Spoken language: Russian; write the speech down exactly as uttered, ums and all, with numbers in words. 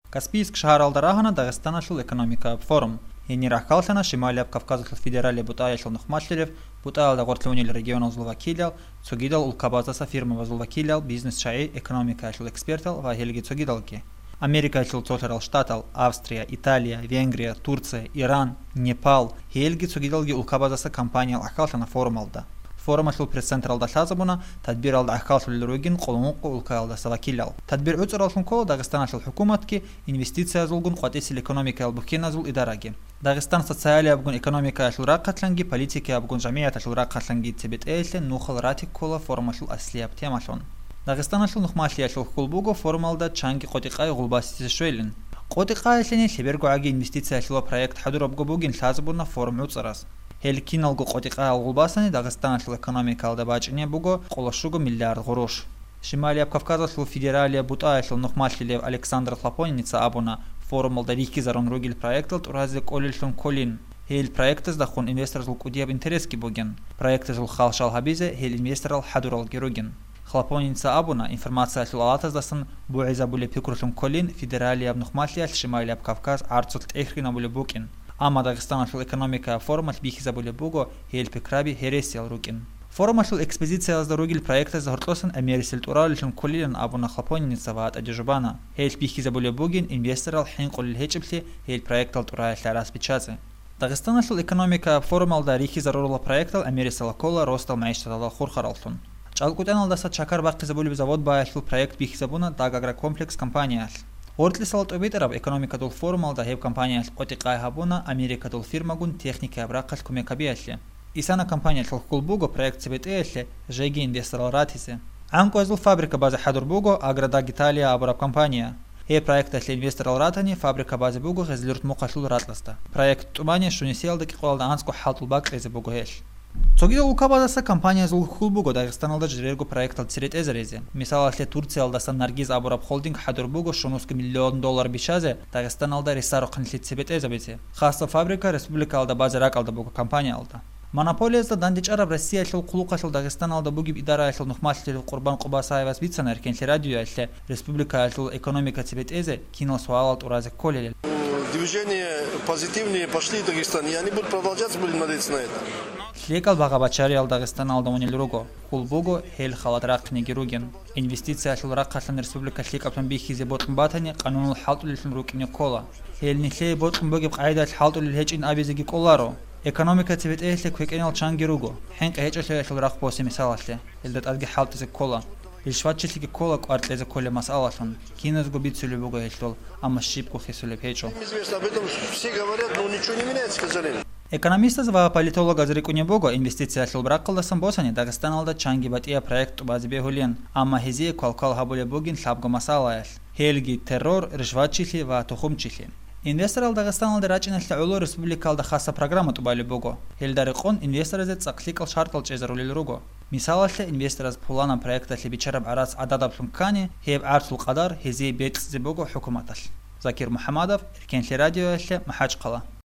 Каспийск шааралдарахана Дагестанашыл экономика форум. Енирах калшана Шималия Кавказашыл федералия бутаяшыл нухмашлерев, бутаялда гортлунил регионал зловакилял, цугидал улкабазаса фирма зловакилял, бизнес чаи экономика ашыл экспертал, вахелги цугидалки. Америка ашыл цотерал штатал, Австрия, Италия, Венгрия, Турция, Иран, Непал, хелги цугидалги улкабазаса компания ахкалшана форумалда. Форум ашыл пресс-централда шазабуна, тадбиралда ахкалшыл лиругин қолумуққу улкаялда савакилял. Тадбир өцаралшын кол Дагестан ашыл хукуматки инвестиция зулгун қуатесил экономика албухкена зул идараги. Дагестан социалия абгун экономика ашыл раққатланги, политика абгун жамият ашыл раққатланги тибет эйле нухал ратик кола форум ашыл аслияб темашон. Дагестан ашыл нухмашли ашыл хулбуго формалда чанги қотиқай ғулбасиси шуэлин. Қотиқай ашылини хибергу аги инвестиция ашыло проект хадур абгу бугин шазабуна форум өцарас. Хелькиналгу қотиқай ғулбасани Дагестан ашыл экономикалда бачине буго қолашуго миллиард ғуруш. Шималия Кавказашыл федералия бутая ашыл нухмашли Александр Хлапоница абуна форумалда рихки зарон ругил проектал туразик олилшун колин. Хел проектыз дахун инвестор зул кудияб интерески буген. Проекты жыл халшал хабизе хел инвесторал хадурал геруген. Хлапоница абуна информация ашыл алатаз дасын буиза буле пикуршун колин федералия нухмашли ашыл Шималия Кавказ арцулт эхрина буле букен. Ама Дагестан ашыл экономика форум ашыл бихиза буле буго хел пикраби хересиал рукен. Форум ашыл экспозиция аздаругил проекта захортлосан америсил туралишун колилен абуна Хлапоница ваат адижубана. Хел бихиза буле буген инвесторал хин колил хечипли хел проектал туралишла распичазе. Дагестан ашыл экономика форумалда рихи зарурула проектал америсала кола ростал маиштатала хурхаралтун. Чалкутаналдаса чакар баққиза буле завод баашыл проект бихиза буна дагагракомплекс компания. Ортли салат обитераб экономика дул форумалда хеб компания қотиқай хабуна Америка дул фирмагун техника абрақаш кумекабиашле. Исана компания шалхкулбуго проект цбтэле жеги инвесторал ратисе. Анко азул фабрика база хадурбуго аграда Италия абраб компания. Хе проект ашле инвесторал ратани фабрика база буго хезлюрт муқашул ратласта. Проект тумане шунисел даки қолалда анско халтулбак резе буго хеш. Цогида улкабазаса компания зул хулбуго Дагестаналда жирерго проектал цирет эзерезе. Мисал ашле Турциялдаса Наргиз абраб холдинг хадурбуго шунуски миллион доллар бишазе Дагестаналда ресаро қаншли цбет эзабете. Хаса фабрика республикалда база ракалда буго компания алда. Монополиязда дандич араб Россия ашыл кулук ашыл Дагестаналда бугиб идара ашыл нухмашлери Курбан Кубасаевас вицана эркеншли радио ашле республика ашыл экономика цбет эзе кино суалат уразик колелел. Движения позитивные пошли в Дагестан, и они будут продолжаться, будем надеяться на это. Лекал Багабачариал Дагестаналда унилруго, Кулбуго, Хель Халатрак Негируген. Инвестиция ашыл ракхатлан республика шликаптан бихизе ботн батани, канунул халтулишн рукине кола. Хель нихлей ботн бугиб айдаш халтулил хечин абизеги коларо. Экономика цвет эшле квекенал чангируго. Хенк хечашле ашыл рак посе мисалашле. Элдат адги халтизе кола. Илшватчилиги кола квартлезе коле масалашон. Кинез губит сулебуго эшлол, ама шипку хесуле печо. Известно об этом, все говорят, но ничего не меняется, к сожалению. Экономиста зва политолога зрикунебуго инвестиция ашыл браккалдасан босани Дагестаналда чанги батия проект базбегулен, ама хизе квалкал хабуле бугин лабго масалаяш. Хелги террор, ржватчили ва тухумчили. Инвесторал Дагестаналда рачинашле улу республикалда хаса программа тубали буго. Хелдариқон инвесторазе цақликал шартал чезарулил руго. Мисалашле инвестораз пулана проекта либичараб арас ададаб лумкани, хеб арсул qaдар хизе бетқзе буго хукуматаш. Закир Мухаммадов, Эркеншли радио ашле Махачқала.